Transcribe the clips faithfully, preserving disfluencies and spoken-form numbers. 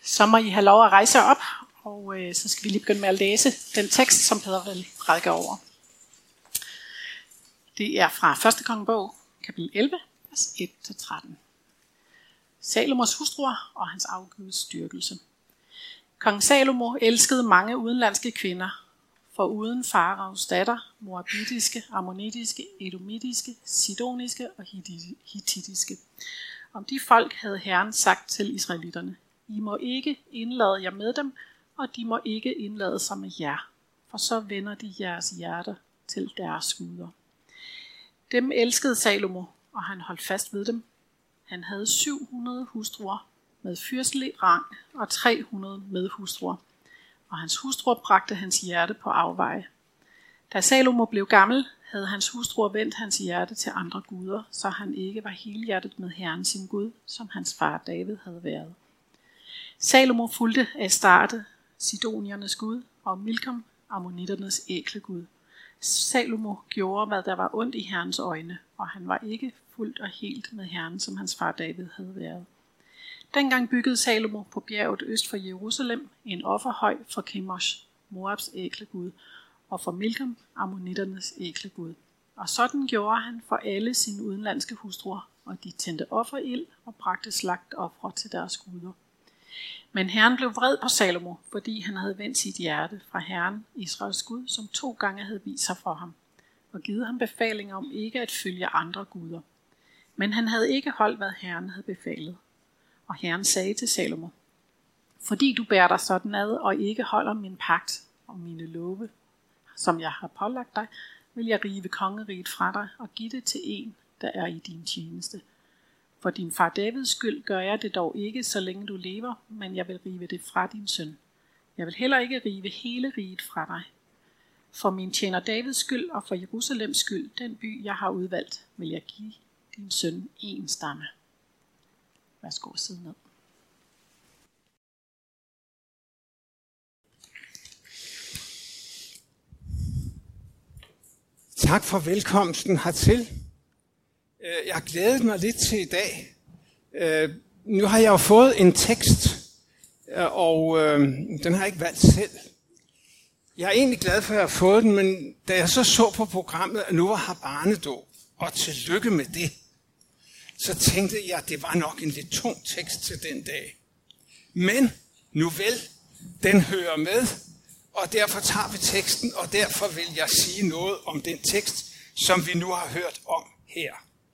Så må I have lov at rejse op, og øh, så skal vi lige begynde med at læse den tekst, som Peder vil prædike over. Det er fra første kongebog, kapitel elleve, vers et til tretten. Salomos hustruer og hans afguds styrkelse. Kong Salomo elskede mange udenlandske kvinder, for uden Faraos datter, moabitiske, ammonitiske, edomitiske, sidoniske og hittitiske. Om de folk havde Herren sagt til israelitterne: I må ikke indlade jer med dem, og de må ikke indlade sig med jer, for så vender de jeres hjerter til deres guder. Dem elskede Salomo, og han holdt fast ved dem. Han havde syv hundrede hustruer med fyrstelig rang og tre hundrede medhustruer, og hans hustruer bragte hans hjerte på afveje. Da Salomo blev gammel, havde hans hustruer vendt hans hjerte til andre guder, så han ikke var helhjertet med Herren sin Gud, som hans far David havde været. Salomo fulgte Astarte, sidoniernes gud, og Milkom, ammonitternes ækle gud. Salomo gjorde, hvad der var ondt i Herrens øjne, og han var ikke fuldt og helt med Herren, som hans far David havde været. Dengang byggede Salomo på bjerget øst for Jerusalem en offerhøj for Kemosh, Moabs ækle gud, og for Milkom, ammonitternes ækle gud. Og sådan gjorde han for alle sine udenlandske hustruer, og de tændte offerild og bragte slagtofre til deres guder. Men Herren blev vred på Salomo, fordi han havde vendt sit hjerte fra Herren, Israels Gud, som to gange havde vist sig for ham, og givet ham befaling om ikke at følge andre guder. Men han havde ikke holdt, hvad Herren havde befalet. Og Herren sagde til Salomo: Fordi du bærer dig sådan ad og ikke holder min pagt og mine love, som jeg har pålagt dig, vil jeg rive kongeriget fra dig og give det til en, der er i din tjeneste. For din far Davids skyld gør jeg det dog ikke, så længe du lever, men jeg vil rive det fra din søn. Jeg vil heller ikke rive hele riget fra dig. For min tjener Davids skyld og for Jerusalems skyld, den by jeg har udvalgt, vil jeg give din søn en stamme. Værsgo at sidde ned. Tak for velkomsten hertil. Jeg har glædet mig lidt til i dag. Nu har jeg jo fået en tekst, og den har jeg ikke valgt selv. Jeg er egentlig glad for, at jeg har fået den, men da jeg så så på programmet, at nu var her barnedåb, og tillykke med det, så tænkte jeg, at det var nok en lidt tung tekst til den dag. Men nu vel, den hører med, og derfor tager vi teksten, og derfor vil jeg sige noget om den tekst, som vi nu har hørt om her.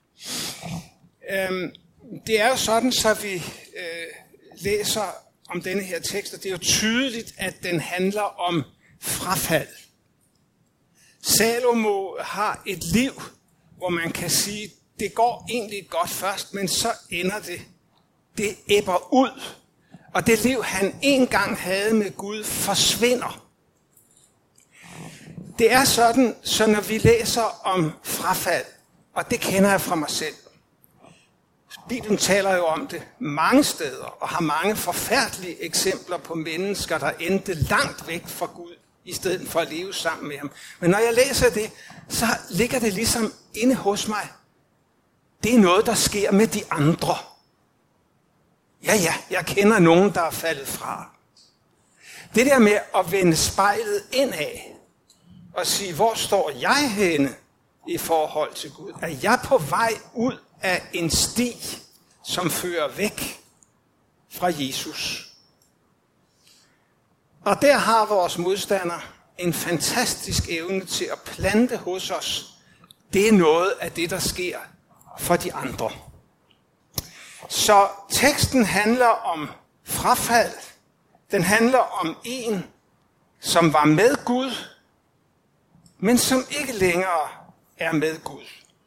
Øhm, det er jo sådan, så vi øh, læser om denne her tekst, og det er jo tydeligt, at den handler om frafald. Salomo har et liv, hvor man kan sige, det går egentlig godt først, men så ender det. Det ebber ud, og det liv, han engang havde med Gud, forsvinder. Det er sådan, så når vi læser om frafald, og det kender jeg fra mig selv. Bibelen taler jo om det mange steder, og har mange forfærdelige eksempler på mennesker, der endte langt væk fra Gud, i stedet for at leve sammen med ham. Men når jeg læser det, så ligger det ligesom inde hos mig. Det er noget, der sker med de andre. Ja, ja, jeg kender nogen, der er faldet fra. Det der med at vende spejlet indad, og sige, hvor står jeg henne i forhold til Gud? Er jeg på vej ud af en sti, som fører væk fra Jesus? Og der har vores modstander en fantastisk evne til at plante hos os. Det er noget af det, der sker for de andre. Så teksten handler om frafald. Den handler om en, som var med Gud, men som ikke længere er med Gud.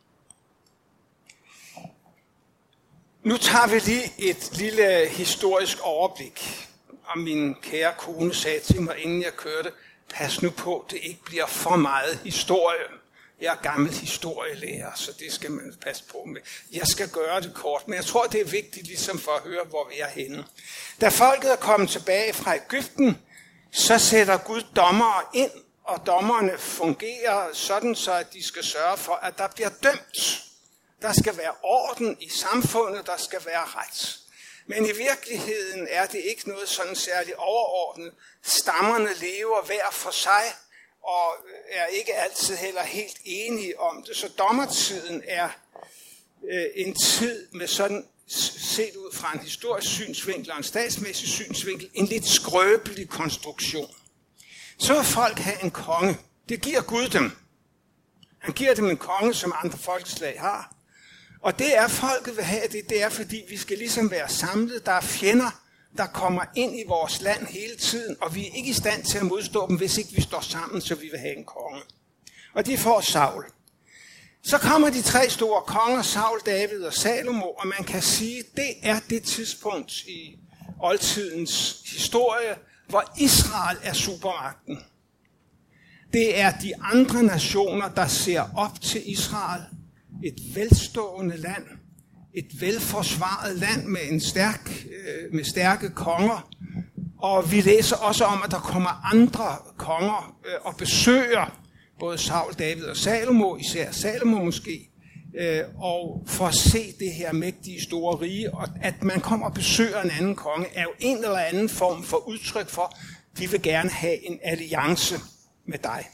Nu tager vi lige et lille historisk overblik. Og min kære kone sagde til mig, inden jeg kørte, pas nu på, det ikke bliver for meget historie. Jeg er gammel historielærer, så det skal man passe på med. Jeg skal gøre det kort, men jeg tror, det er vigtigt ligesom for at høre, hvor vi er henne. Da folket er kommet tilbage fra Egypten, så sætter Gud dommere ind, og dommerne fungerer sådan, så at de skal sørge for, at der bliver dømt. Der skal være orden i samfundet, der skal være ret. Men i virkeligheden er det ikke noget sådan særligt overordnet. Stammerne lever hver for sig, og er ikke altid heller helt enige om det. Så dommertiden er øh, en tid med sådan, set ud fra en historisk synsvinkel og en statsmæssig synsvinkel, en lidt skrøbelig konstruktion. Så vil folk have en konge. Det giver Gud dem. Han giver dem en konge, som andre folkeslag har. Og det er, folket vil have det, det er, fordi vi skal ligesom være samlet. Der er fjender, der kommer ind i vores land hele tiden, og vi er ikke i stand til at modstå dem, hvis ikke vi står sammen, så vi vil have en konge. Og de får Saul. Så kommer de tre store konger, Saul, David og Salomo, og man kan sige, at det er det tidspunkt i oldtidens historie, hvor Israel er supermagten. Det er de andre nationer, der ser op til Israel. Et velstående land, et velforsvaret land med, en stærk, øh, med stærke konger. Og vi læser også om, at der kommer andre konger øh, og besøger både Saul, David og Salomo, især Salomo måske, øh, og for at se det her mægtige store rige. Og at man kommer og besøger en anden konge, er jo en eller anden form for udtryk for, at de vil gerne have en alliance med dig.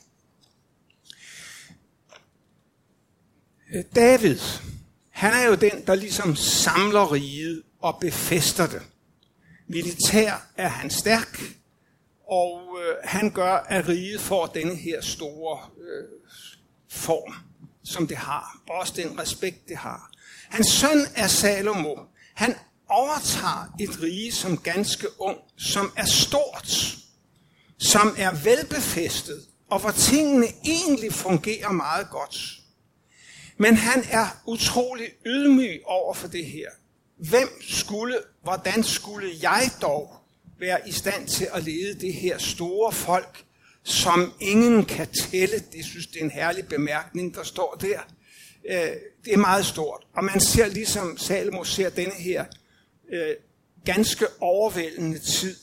David, han er jo den, der ligesom samler riget og befæster det. Militær er han stærk, og øh, han gør, at riget får denne her store øh, form, som det har. Og også den respekt, det har. Hans søn er Salomo. Han overtager et rige som ganske ung, som er stort, som er velbefæstet, og hvor tingene egentlig fungerer meget godt. Men han er utrolig ydmyg over for det her. Hvem skulle, hvordan skulle jeg dog være i stand til at lede det her store folk, som ingen kan tælle? Det synes det er en herlig bemærkning, der står der. Det er meget stort. Og man ser ligesom Salomo ser denne her øh, ganske overvældende tid.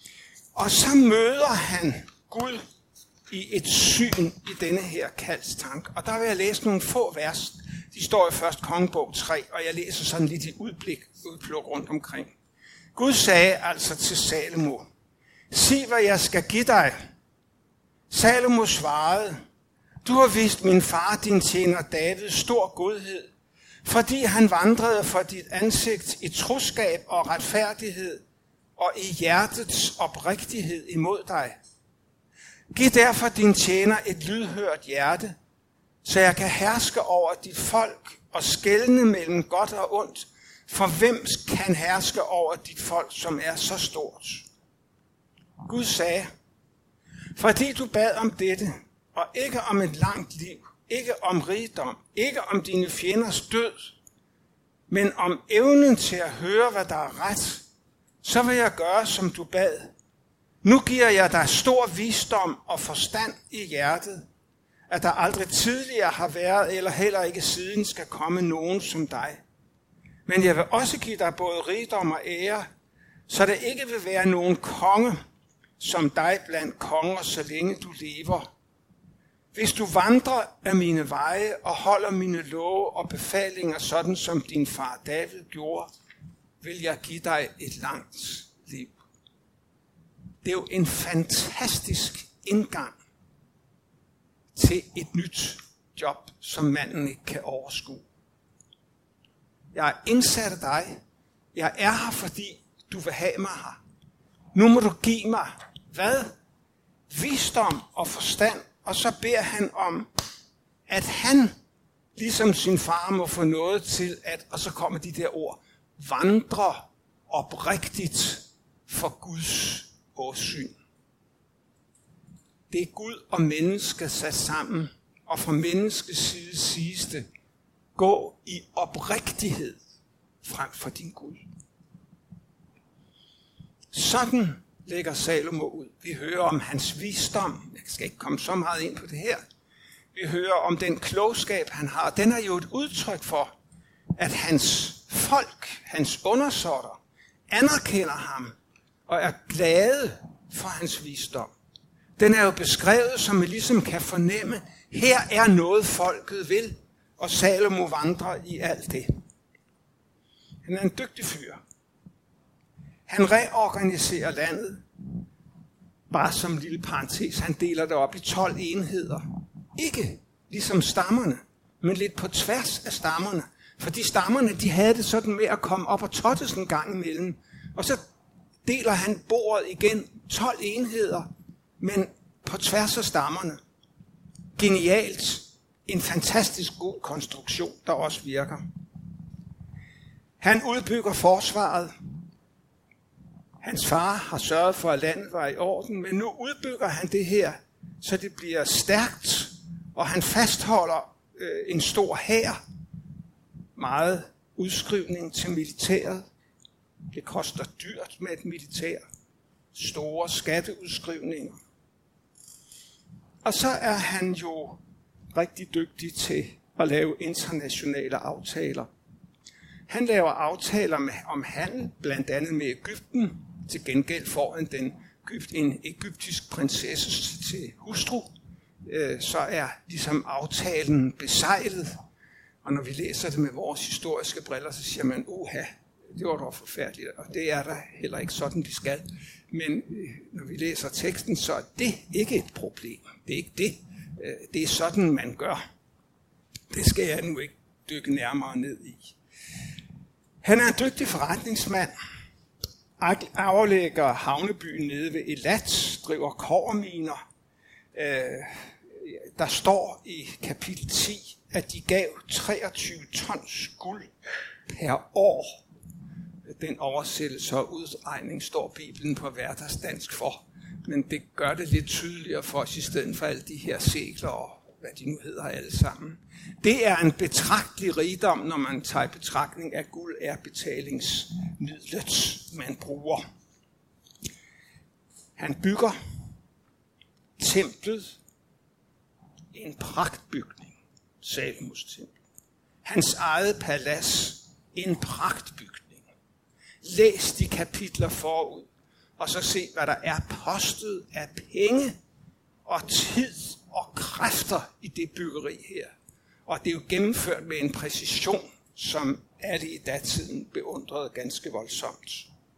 Og så møder han Gud i et syn i denne her kaldstank. Og der vil jeg læse nogle få vers. De står i først Kongebog tre, og jeg læser sådan lidt i udblik, udpluk rundt omkring. Gud sagde altså til Salomo, sig hvad jeg skal give dig. Salomo svarede, du har vist min far, din tjener David, stor godhed, fordi han vandrede for dit ansigt i troskab og retfærdighed og i hjertets oprigtighed imod dig. Giv derfor din tjener et lydhørt hjerte, så jeg kan herske over dit folk og skelne mellem godt og ondt, for hvem kan herske over dit folk, som er så stort? Gud sagde, fordi du bad om dette, og ikke om et langt liv, ikke om rigdom, ikke om dine fjenders død, men om evnen til at høre, hvad der er ret, så vil jeg gøre, som du bad. Nu giver jeg dig stor visdom og forstand i hjertet, at der aldrig tidligere har været, eller heller ikke siden skal komme nogen som dig. Men jeg vil også give dig både rigdom og ære, så der ikke vil være nogen konge som dig blandt konger, så længe du lever. Hvis du vandrer af mine veje og holder mine love og befalinger, sådan som din far David gjorde, vil jeg give dig et langt liv. Det er jo en fantastisk indgang til et nyt job, som manden ikke kan overskue. Jeg er indsat af dig. Jeg er her, fordi du vil have mig her. Nu må du give mig, hvad? Visdom og forstand. Og så beder han om, at han, ligesom sin far, må få noget til, at, og så kommer de der ord, vandre oprigtigt for Guds åsyn. Det er Gud og menneske sat sammen, og fra menneskets side siges det, gå i oprigtighed frem for din Gud. Sådan lægger Salomo ud. Vi hører om hans visdom. Jeg skal ikke komme så meget ind på det her. Vi hører om den klogskab, han har. Den er jo et udtryk for, at hans folk, hans undersåtter, anerkender ham og er glade for hans visdom. Den er jo beskrevet, som man ligesom kan fornemme, her er noget folket vil, og Salomo vandrer i alt det. Han er en dygtig fyr. Han reorganiserer landet. Bare som en lille parentes, han deler det op i tolv enheder. Ikke ligesom stammerne, men lidt på tværs af stammerne. Fordi stammerne, de havde det sådan med at komme op og tottes en gang imellem. Og så deler han bordet igen, tolv enheder, men på tværs af stammerne. Genialt. En fantastisk god konstruktion, der også virker. Han udbygger forsvaret. Hans far har sørget for, at landet var i orden, men nu udbygger han det her, så det bliver stærkt, og han fastholder øh, en stor hær. Meget udskrivning til militæret. Det koster dyrt med et militær. Store skatteudskrivninger. Og så er han jo rigtig dygtig til at lave internationale aftaler. Han laver aftaler med, om handel, blandt andet med Egypten. Til gengæld får han den, en egyptisk prinsesse til hustru. Så er ligesom aftalen besejlet. Og når vi læser det med vores historiske briller, så siger man, uha, det var dog forfærdeligt. Og det er der heller ikke sådan, de skal. Men når vi læser teksten, så er det ikke et problem. Det er ikke det. Det er sådan, man gør. Det skal jeg nu ikke dykke nærmere ned i. Han er en dygtig forretningsmand. Aflægger havnebyen nede ved Elat, driver kobberminer. Der står i kapitel ti, at de gav treogtyve tons guld per år. Den oversættelse og udregning står Bibelen på hverdagsdansk for. Men det gør det lidt tydeligere for os, i stedet for alle de her segler og hvad de nu hedder alle sammen. Det er en betragtelig rigdom, når man tager i betragtning, at guld er betalingsmidlet, man bruger. Han bygger templet, en pragtbygning, Salomos tempel. Hans eget palads, en pragtbygning. Læs de kapitler forud, og så se, hvad der er postet af penge og tid og kræfter i det byggeri her. Og det er jo gennemført med en præcision, som alle i datiden beundrede ganske voldsomt.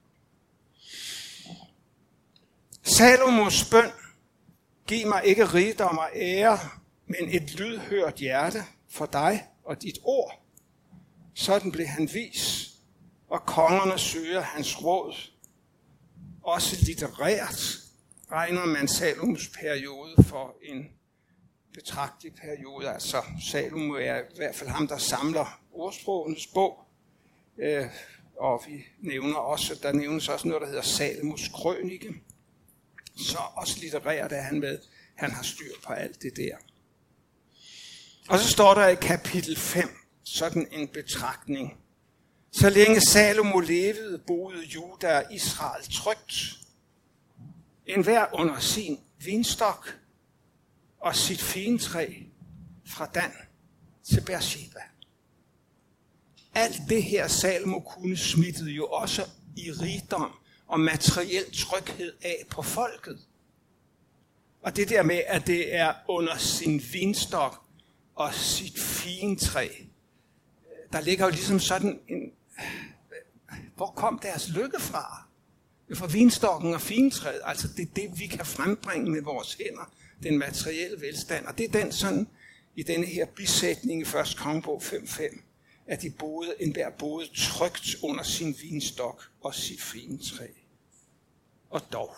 Salomos bøn: giv mig ikke rigdom og ære, men et lydhørt hjerte for dig og dit ord. Sådan blev han vis, og kongerne søger hans råd. Også litterært regner man Salomos periode for en betragtelig periode. Altså Salomo er i hvert fald ham, der samler ordsprogenes bog. Øh, og vi nævner også, der nævnes også noget, der hedder Salomos krønike. Så også litterært er han med. Han har styr på alt det der. Og så står der i kapitel fem sådan en betragtning. Så længe Salomo levede, boede Juda og Israel trygt. Enhver under sin vinstok og sit fintræ fra Dan til Beersheba. Alt det her Salomo kunne smittede jo også i rigdom og materiel tryghed af på folket. Og det der med, at det er under sin vinstok og sit fintræ, der ligger jo ligesom sådan en... Hvor kom deres lykke fra? Fra vinstokken og fintræet. Altså det er det, vi kan frembringe med vores hænder. Den materielle velstand. Og det er den sådan, i denne her bisætning i første kongebog fem fem, at de boede, enhver boede trygt under sin vinstok og sit fintræ. Og dog.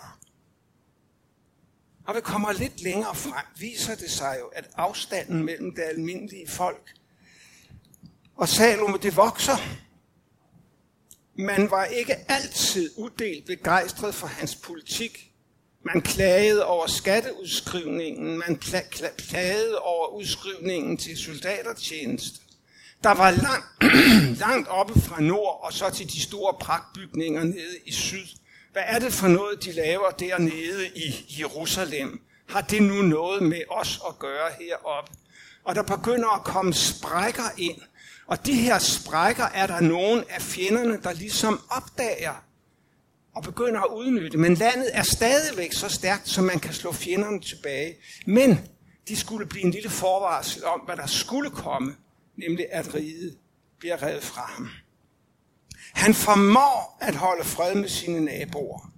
Og vi kommer lidt længere frem, viser det sig jo, at afstanden mellem det almindelige folk og Salomo, det vokser. Man var ikke altid uddelt begejstret for hans politik. Man klagede over skatteudskrivningen, man klagede over udskrivningen til soldatertjeneste. Der var langt, langt oppe fra nord og så til de store pragtbygninger nede i syd. Hvad er det for noget, de laver dernede i Jerusalem? Har det nu noget med os at gøre heroppe? Og der begynder at komme sprækker ind. Og de her sprækker er der nogen af fjenderne, der ligesom opdager og begynder at udnytte. Men landet er stadigvæk så stærkt, så man kan slå fjenderne tilbage. Men de skulle blive en lille forvarsel om, hvad der skulle komme, nemlig at riget bliver revet fra ham. Han formår at holde fred med sine naboer.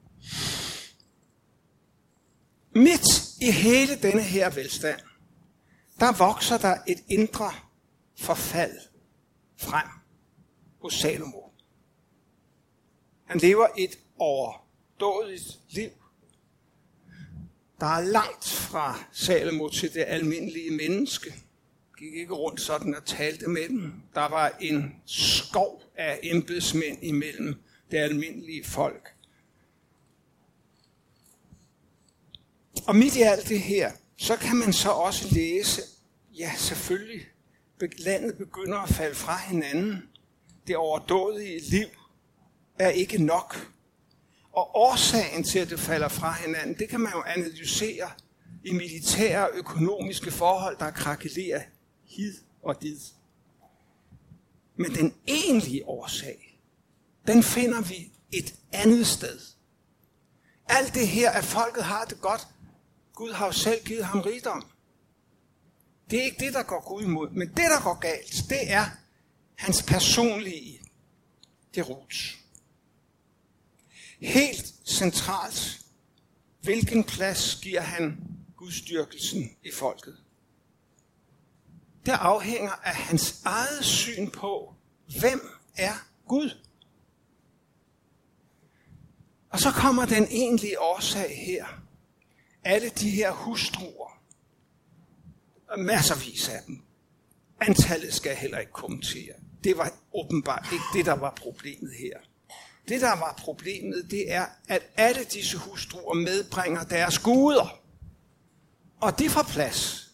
Midt i hele denne her velstand, der vokser der et indre forfald frem hos Salomo. Han lever et overdådigt liv. Der er langt fra Salomo til det almindelige menneske. Gik ikke rundt sådan og talte med dem. Der var en skov af embedsmænd imellem det almindelige folk. Og midt i alt det her, så kan man så også læse, ja selvfølgelig, landet begynder at falde fra hinanden. Det overdådige liv er ikke nok. Og årsagen til, at det falder fra hinanden, det kan man jo analysere i militære og økonomiske forhold, der krakelerer hid og did. Men den egentlige årsag, den finder vi et andet sted. Alt det her, at folket har det godt, Gud har jo selv givet ham rigdom. Det er ikke det, der går Gud imod, men det, der går galt, det er hans personlige derut. Helt centralt, hvilken plads giver han gudstyrkelsen i folket? Det afhænger af hans eget syn på, hvem er Gud? Og så kommer den egentlige årsag her. Alle de her hustruer, masservis af dem, antallet skal jeg heller ikke kommentere. Det var åbenbart ikke det, der var problemet her. Det, der var problemet, det er, at alle disse hustruer medbringer deres guder. Og de får plads.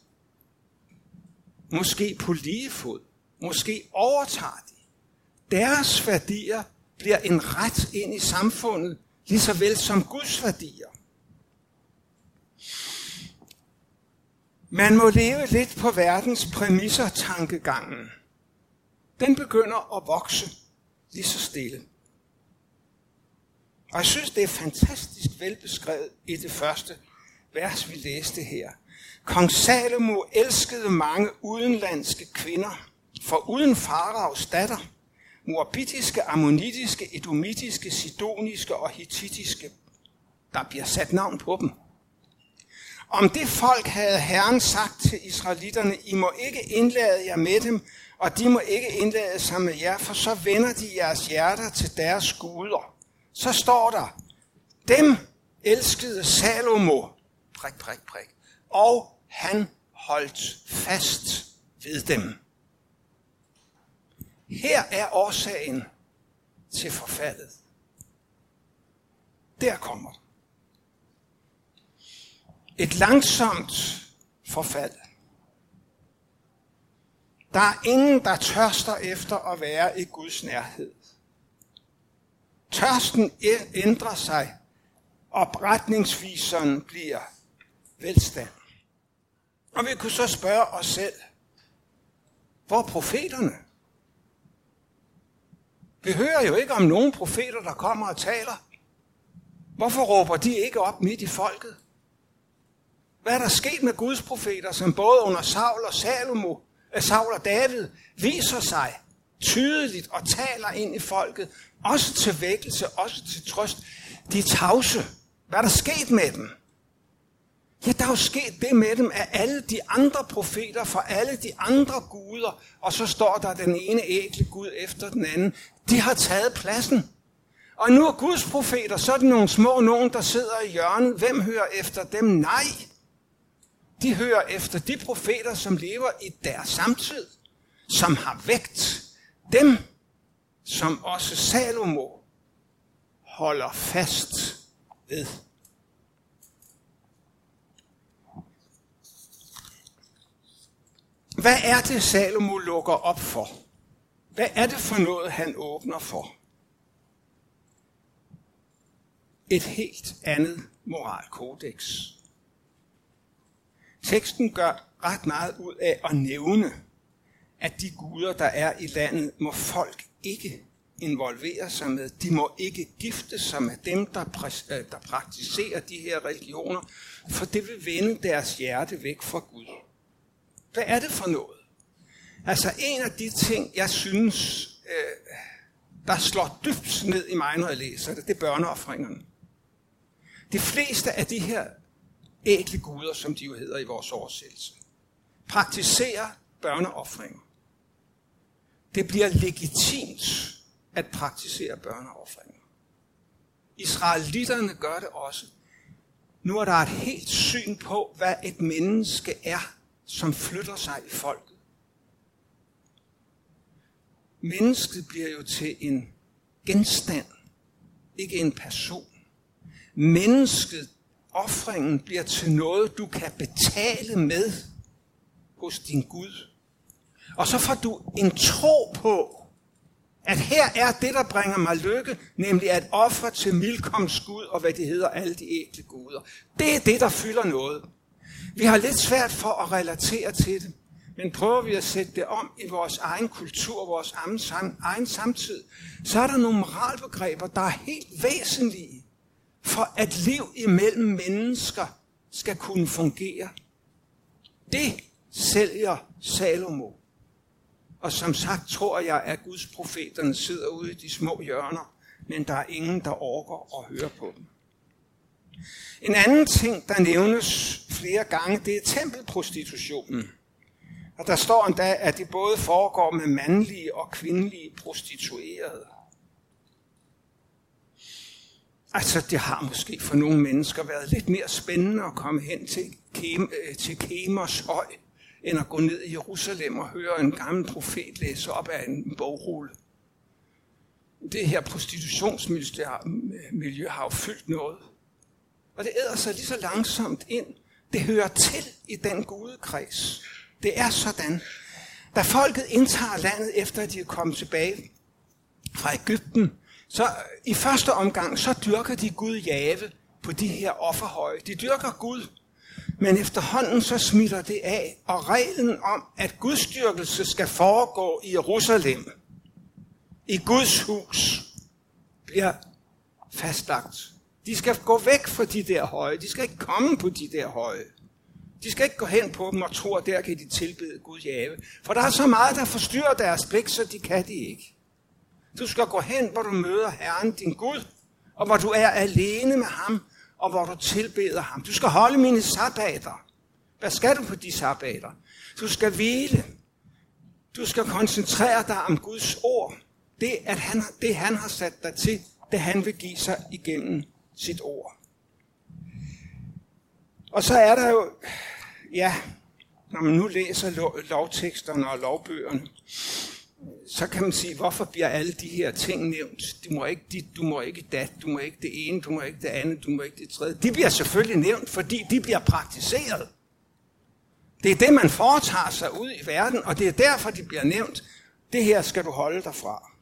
Måske på lige fod. Måske overtager de. Deres værdier bliver en ret ind i samfundet, lige så vel som Guds værdier. Man må leve lidt på verdens præmisser tankegangen. Den begynder at vokse lige så stille. Og jeg synes, det er fantastisk velbeskrevet i det første vers, vi læste her. Kong Salomo elskede mange udenlandske kvinder, for uden Faraos datter, moabitiske, ammonitiske, edomitiske, sidoniske og hittitiske. Der bliver sat navn på dem. Om det folk havde Herren sagt til israelitterne, I må ikke indlade jer med dem, og de må ikke indlade sig med jer, for så vender de jeres hjerter til deres guder. Så står der, dem elskede Salomo, prik, prik, prik, og han holdt fast ved dem. Her er årsagen til forfaldet. Der kommer det. Et langsomt forfald. Der er ingen, der tørster efter at være i Guds nærhed. Tørsten ændrer sig, og retningsviseren bliver velstand. Og vi kunne så spørge os selv, hvor er profeterne? Vi hører jo ikke om nogen profeter, der kommer og taler. Hvorfor råber de ikke op midt i folket? Hvad er der sket med Guds profeter, som både under Saul og Salomo, Saul og David, viser sig tydeligt og taler ind i folket, også til vækkelse, også til trøst. De er tavse. Hvad er der sket med dem? Ja, der er jo sket det med dem, at alle de andre profeter for alle de andre guder, og så står der den ene ægle Gud efter den anden, de har taget pladsen. Og nu er Guds profeter, så er det nogle små nogen, der sidder i hjørnet. Hvem hører efter dem? Nej. De hører efter de profeter, som lever i deres samtid, som har vægt dem, som også Salomo holder fast ved. Hvad er det, Salomo lukker op for? Hvad er det for noget, han åbner for? Et helt andet moralkodex. Teksten gør ret meget ud af at nævne, at de guder, der er i landet, må folk ikke involvere sig med. De må ikke gifte sig med dem, der, præ- der praktiserer de her religioner, for det vil vende deres hjerte væk fra Gud. Hvad er det for noget? Altså en af de ting, jeg synes, øh, der slår dybt ned i mig, når jeg læser det, det er børneofringerne. De fleste af de her ædle guder, som de jo hedder i vores oversættelse, praktiserer børneofringer. Det bliver legitimt at praktisere børneofringer. Israelitterne gør det også. Nu er der et helt syn på, hvad et menneske er, som flytter sig i folket. Mennesket bliver jo til en genstand, ikke en person. Mennesket, ofringen, bliver til noget, du kan betale med hos din Gud. Og så får du en tro på, at her er det, der bringer mig lykke, nemlig at ofre til Milkoms Gud, og hvad det hedder, alle de ædle guder. Det er det, der fylder noget. Vi har lidt svært for at relatere til det, men prøver vi at sætte det om i vores egen kultur, vores egen samtid, så er der nogle moralbegreber, der er helt væsentlige, for at liv imellem mennesker skal kunne fungere. Det sælger Salomo. Og som sagt tror jeg, at Guds profeterne sidder ude i de små hjørner, men der er ingen, der orker at høre på dem. En anden ting, der nævnes flere gange, det er tempelprostitutionen. Og der står endda, at det både foregår med mandlige og kvindelige prostituerede. Altså, det har måske for nogle mennesker været lidt mere spændende at komme hen til, Kem- til Kemers høj, end at gå ned i Jerusalem og høre en gammel profet læse op af en bogrulle. Det her prostitutionsmiljø har jo fyldt noget. Og det æder sig lige så langsomt ind. Det hører til i den gudekreds. Det er sådan. Da folket indtager landet, efter at de er kommet tilbage fra Egypten, så i første omgang, så dyrker de Gud Jave på de her offerhøje. De dyrker Gud, men efterhånden så smitter det af, og reglen om, at gudstyrkelse skal foregå i Jerusalem, i Guds hus, bliver fastlagt. De skal gå væk fra de der høje. De skal ikke komme på de der høje. De skal ikke gå hen på dem og tro, at der kan de tilbede Gud Jave. For der er så meget, der forstyrrer deres blik, så de kan de ikke. Du skal gå hen, hvor du møder Herren, din Gud, og hvor du er alene med ham, og hvor du tilbeder ham. Du skal holde mine sabbater. Hvad skal du på de sabbater? Du skal hvile. Du skal koncentrere dig om Guds ord. Det, at han, det han har sat dig til, det han vil give sig igennem sit ord. Og så er der jo, ja, når man nu læser lov, lovteksterne og lovbøgerne, så kan man sige, hvorfor bliver alle de her ting nævnt? Du må ikke dit, du må ikke dat, du må ikke det ene, du må ikke det andet, du må ikke det tredje. De bliver selvfølgelig nævnt, fordi de bliver praktiseret. Det er det, man foretager sig ud i verden, og det er derfor, de bliver nævnt. Det her skal du holde dig fra.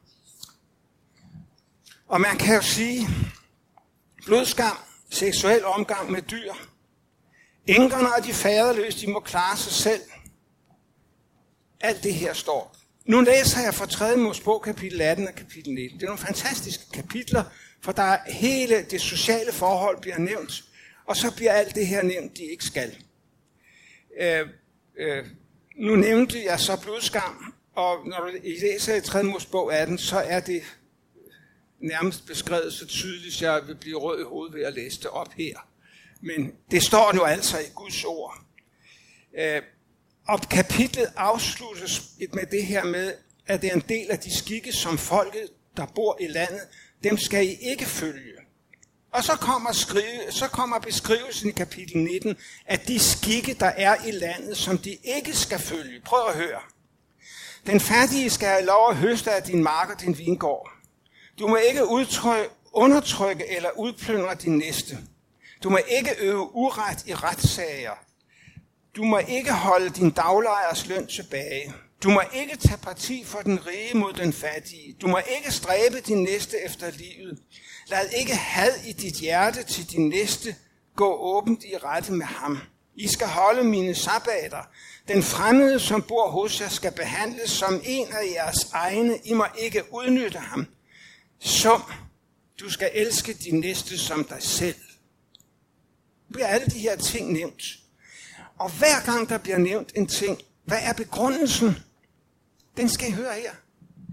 Og man kan jo sige, blodskam, seksuel omgang med dyr, enkerne og de faderløse, de må klare sig selv. Alt det her står. Nu læser jeg fra tredje Mosebog, kapitel atten og kapitel nitten. Det er nogle fantastiske kapitler, for der er hele det sociale forhold bliver nævnt, og så bliver alt det her nævnt, de ikke skal. Øh, øh, nu nævnte jeg så blodskam, og når du læser i tredje Mosebog atten, så er det nærmest beskrevet så tydeligt, at jeg vil blive rød i hovedet ved at læse det op her. Men det står nu altså i Guds ord. Øh, Og kapitlet afsluttes med det her med, at det er en del af de skikke, som folket, der bor i landet, dem skal I ikke følge. Og så kommer, skrive, så kommer beskrivelsen i kapitel nitten, at de skikke, der er i landet, som de ikke skal følge. Prøv at høre. Den fattige skal have lov at høste af din mark og din vingård. Du må ikke udtrykke, undertrykke eller udplyndre din næste. Du må ikke øve uret i retssager. Du må ikke holde din daglejers løn tilbage. Du må ikke tage parti for den rige mod den fattige. Du må ikke stræbe din næste efter livet. Lad ikke had i dit hjerte til din næste gå åbent i rette med ham. I skal holde mine sabbater. Den fremmede, som bor hos jer, skal behandles som en af jeres egne. I må ikke udnytte ham. Som du skal elske din næste som dig selv. Nu bliver alle de her ting nævnt. Og hver gang der bliver nævnt en ting, hvad er begrundelsen? Den skal I høre her.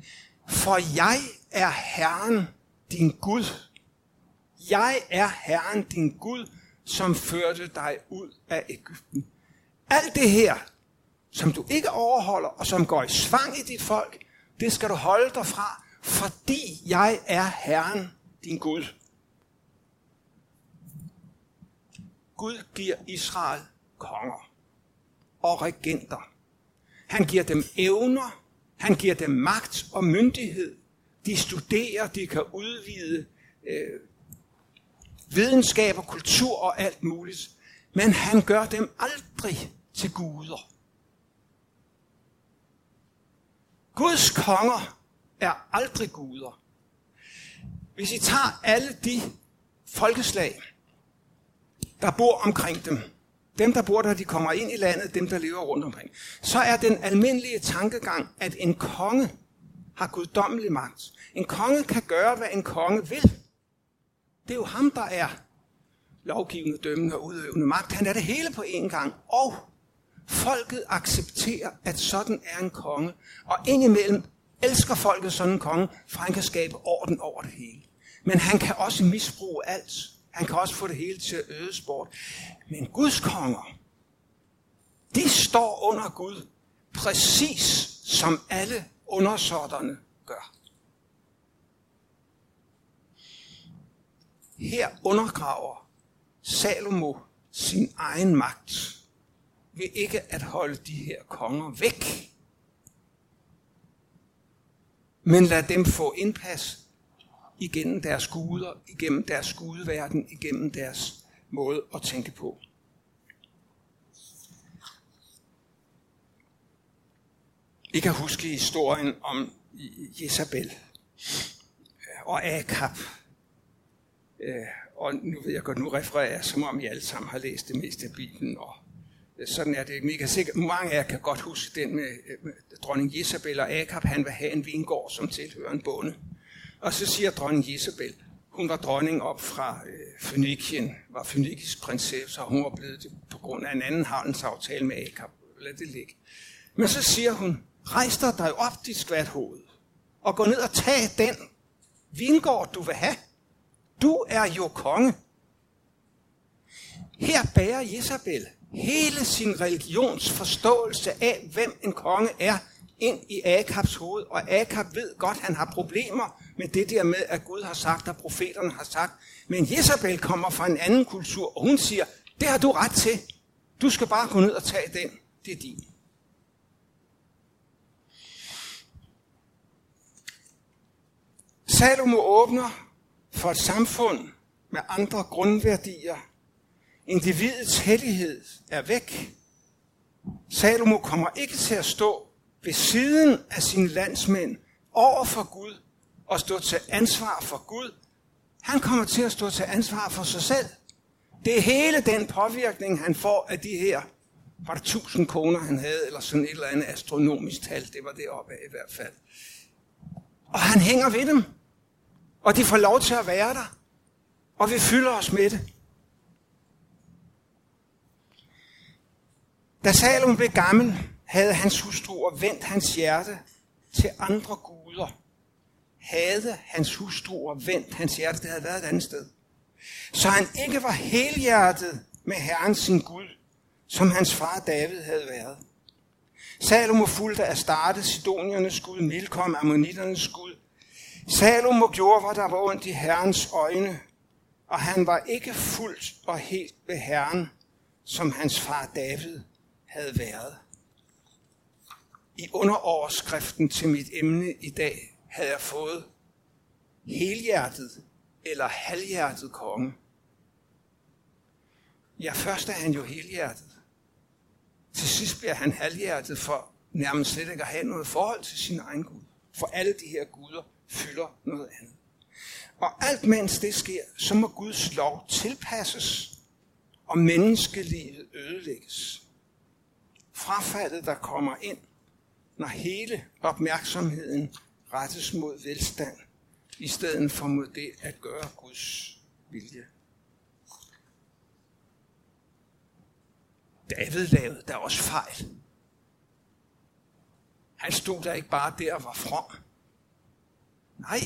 For jeg er Herren, din Gud. Jeg er Herren, din Gud, som førte dig ud af Egypten. Alt det her, som du ikke overholder, og som går i svang i dit folk, det skal du holde dig fra, fordi jeg er Herren, din Gud. Gud giver Israel konger og regenter. Han giver dem evner, han giver dem magt og myndighed. De studerer, de kan udvide øh, videnskab og kultur og alt muligt. Men han gør dem aldrig til guder. Guds konger er aldrig guder. Hvis I tager alle de folkeslag, der bor omkring dem, dem der bor der, de kommer ind i landet, dem der lever rundt omkring, så er den almindelige tankegang, at en konge har guddommelig magt. En konge kan gøre, hvad en konge vil. Det er jo ham, der er lovgivende, dømmende og udøvende magt. Han er det hele på én gang. Og folket accepterer, at sådan er en konge. Og indimellem elsker folket sådan en konge, for han kan skabe orden over det hele. Men han kan også misbruge alt. Han kan også få det hele til at ødes bort. Men Guds konger, de står under Gud, præcis som alle undersåtterne gør. Her undergraver Salomo sin egen magt ved ikke at holde de her konger væk, men lad dem få indpas igennem deres guder, igennem deres gudverden, igennem deres måde at tænke på. I kan huske historien om Jezabel og Akab. Og nu ved jeg godt, nu refererer jeg, som om I alle sammen har læst det meste af Bibelen. Og sådan er det mega sikkert. Mange af jer kan godt huske den med, med dronning Jezabel og Akab. Han vil have en vingård, som tilhører en bonde. Og så siger dronning Jezabel, hun var dronning op fra øh, Fønikien, var fønikisk prinsesse, og hun var blevet det på grund af en anden handelsaftale med Akab. Lad det ligge. Men så siger hun, rejs dig op, dit skvathoved, og gå ned og tag den vingård, du vil have. Du er jo konge. Her bærer Jezabel hele sin religionsforståelse af, hvem en konge er, ind i Akabs hoved. Og Akab ved godt, at han har problemer med det der med, at Gud har sagt, og profeterne har sagt. Men Jezabel kommer fra en anden kultur, og hun siger, det har du ret til. Du skal bare gå ned og tage den. Det er din. Salomo åbner for et samfund med andre grundværdier. Individets hellighed er væk. Salomo kommer ikke til at stå ved siden af sine landsmænd over for Gud og stå til ansvar for Gud. Han kommer til at stå til ansvar for sig selv. Det er hele den påvirkning, han får af de her, var det tusind koner, han havde, eller sådan et eller andet astronomisk tal, det var det oppe af i hvert fald. Og han hænger ved dem, og de får lov til at være der, og vi fylder os med det. Da Salomo blev gammel, havde hans hustruer vendt hans hjerte til andre guder. Havde hans hustruer vendt hans hjerte, det havde været et andet sted. Så han ikke var helhjertet med Herren sin Gud, som hans far David havde været. Salomo fulgte Astarte, Sidoniernes Gud, Milkom, Ammoniternes Gud. Salomo gjorde, hvad der var ondt i Herrens øjne, og han var ikke fuldt og helt ved Herren, som hans far David havde været. I underoverskriften til mit emne i dag havde jeg fået helhjertet eller halvhjertet konge. Ja, først er han jo helhjertet. Til sidst bliver han halvhjertet for nærmest slet ikke at have noget forhold til sin egen Gud. For alle de her guder fylder noget andet. Og alt mens det sker, så må Guds lov tilpasses, og menneskelivet ødelægges. Frafaldet, der kommer ind, når hele opmærksomheden rettes mod velstand, i stedet for mod det at gøre Guds vilje. David lavede der også fejl. Han stod der ikke bare der og var from. Nej.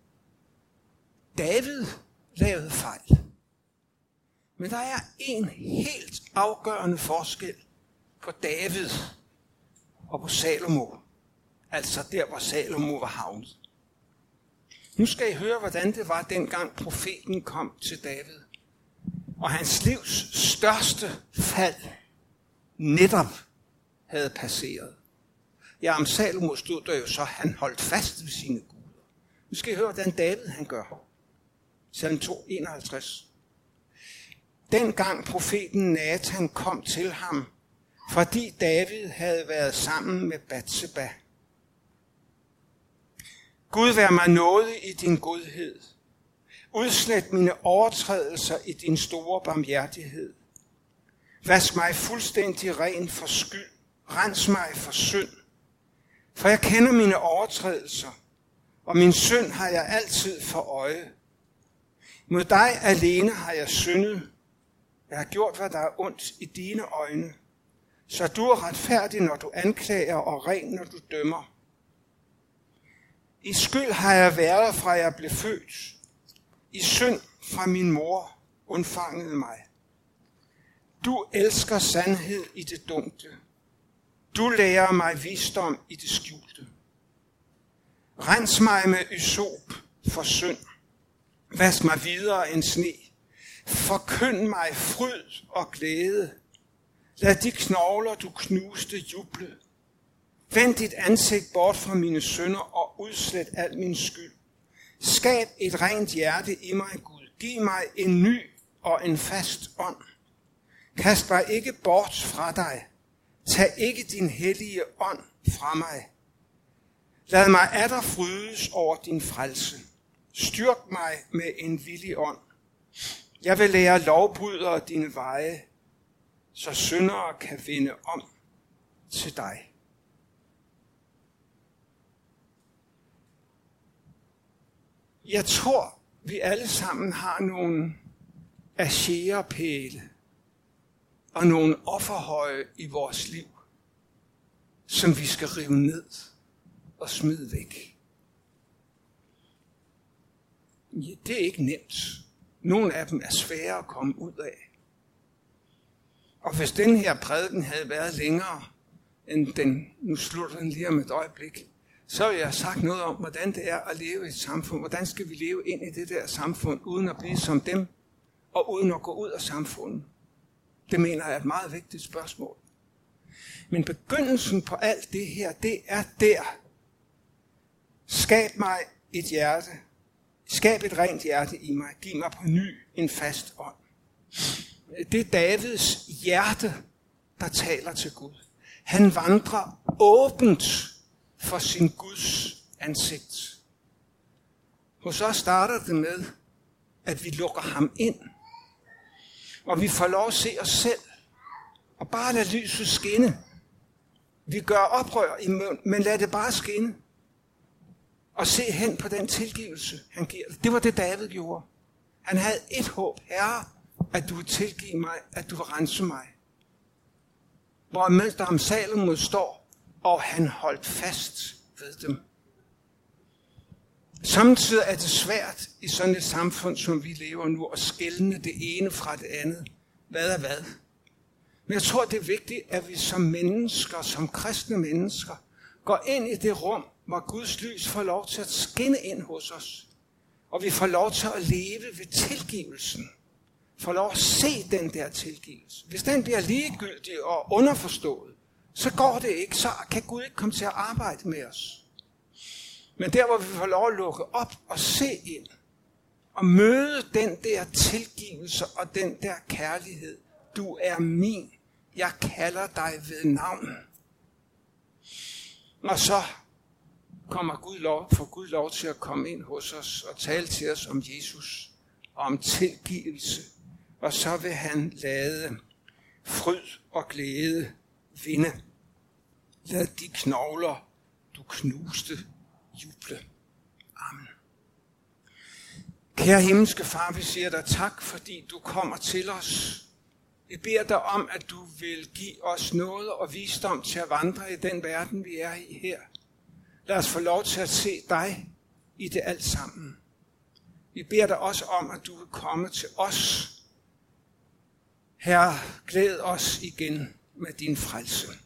David lavede fejl. Men der er en helt afgørende forskel på David og på Salomo. Altså der, hvor Salomo var havnet. Nu skal I høre, hvordan det var, dengang profeten kom til David. Og hans livs største fald netop havde passeret. Ja, om Salomo stod der jo så, han holdt fast ved sine guder. Nu skal I høre, hvordan David han gør. Salme to, enoghalvtreds. Dengang profeten Nathan kom til ham, fordi David havde været sammen med Batseba. Gud, vær mig nådig i din godhed. Udslet mine overtrædelser i din store barmhjertighed. Vask mig fuldstændig ren for skyld. Rens mig for synd. For jeg kender mine overtrædelser, og min synd har jeg altid for øje. Mod dig alene har jeg syndet. Jeg har gjort, hvad der er ondt i dine øjne. Så du er retfærdig, når du anklager, og ren, når du dømmer. I skyld har jeg været, fra jeg blev født. I synd fra min mor undfangede mig. Du elsker sandhed i det dunkle. Du lærer mig visdom i det skjulte. Rens mig med ysop for synd. Vask mig videre end sne. Forkynd mig fryd og glæde. Lad de knogler, du knuste, juble. Vend dit ansigt bort fra mine synder og udslet al min skyld. Skab et rent hjerte i mig, Gud. Giv mig en ny og en fast ånd. Kast mig ikke bort fra dig. Tag ikke din hellige ånd fra mig. Lad mig atter frydes over din frelse. Styrk mig med en villig ånd. Jeg vil lære lovbrydere dine veje, så syndere kan vinde om til dig. Jeg tror, vi alle sammen har nogle asherepæle og nogle offerhøje i vores liv, som vi skal rive ned og smide væk. Ja, det er ikke nemt. Nogle af dem er svære at komme ud af. Og hvis den her prædiken havde været længere, end den, nu slutter den lige om et øjeblik, så vil jeg have sagt noget om, hvordan det er at leve i et samfund. Hvordan skal vi leve ind i det der samfund, uden at blive som dem, og uden at gå ud af samfundet. Det mener jeg er et meget vigtigt spørgsmål. Men begyndelsen på alt det her, det er der. Skab mig et hjerte. Skab et rent hjerte i mig. Giv mig på ny en fast ånd. Det er Davids hjerte, der taler til Gud. Han vandrer åbent for sin Guds ansigt. Hos os starter det med, at vi lukker ham ind. Og vi får lov at se os selv. Og bare lad lyset skinne. Vi gør oprør i munden, men lad det bare skinne. Og se hen på den tilgivelse, han giver. Det var det, David gjorde. Han havde et håb. Herre, at du vil tilgive mig, at du vil rense mig. Hvor mens der om Salomo står, og han holdt fast ved dem. Samtidig er det svært i sådan et samfund, som vi lever nu, at skelne det ene fra det andet. Hvad er hvad? Men jeg tror, det er vigtigt, at vi som mennesker, som kristne mennesker, går ind i det rum, hvor Guds lys får lov til at skinne ind hos os. Og vi får lov til at leve ved tilgivelsen. Får lov at se den der tilgivelse. Hvis den bliver ligegyldig og underforstået, så går det ikke. Så kan Gud ikke komme til at arbejde med os. Men der, hvor vi får lov at lukke op og se ind, og møde den der tilgivelse og den der kærlighed. Du er min. Jeg kalder dig ved navn. Og så kommer Gud lov, får Gud lov til at komme ind hos os og tale til os om Jesus og om tilgivelse. Og så vil han lade fryd og glæde vinde. Lad de knogler, du knuste, juble. Amen. Kære himmelske far, vi siger dig tak, fordi du kommer til os. Jeg beder dig om, at du vil give os noget og visdom til at vandre i den verden, vi er i her. Lad os få lov til at se dig i det alt sammen. Vi beder dig også om, at du vil komme til os. Herre, glæd os igen med din frelse.